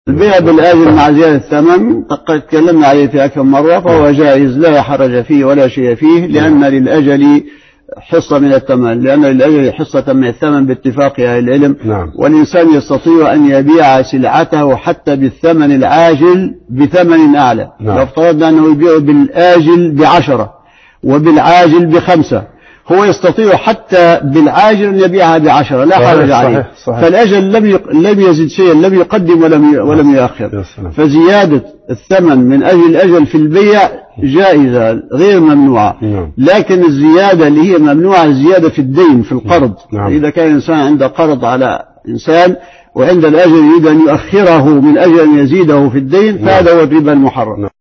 البيع بالآجل مع زيادة الثمن قد تكلمنا عليه في أكثر مرة، فهو جائز لا حرج فيه ولا شيء فيه، لأن للأجل حصة من الثمن، لأن للأجل حصة من الثمن باتفاق أهل العلم. والإنسان يستطيع أن يبيع سلعته حتى بالثمن العاجل بثمن أعلى. لو افترضنا أنه يبيع بالآجل ب10 وبالعاجل ب5، هو يستطيع حتى بالعاجل أن يبيعها ب10 لا حرج عليه. فالأجل لم يزد شيئا، لم يقدم ولم يؤخر. فزيادة الثمن من أجل الأجل في البيع جائزة غير ممنوعة. لكن الزيادة اللي هي ممنوعة الزيادة في الدين في القرض. إذا كان إنسان عنده قرض على إنسان وعند الأجل يريد أن يؤخره من أجل أن يزيده في الدين، فهذا هو الربا المحرم.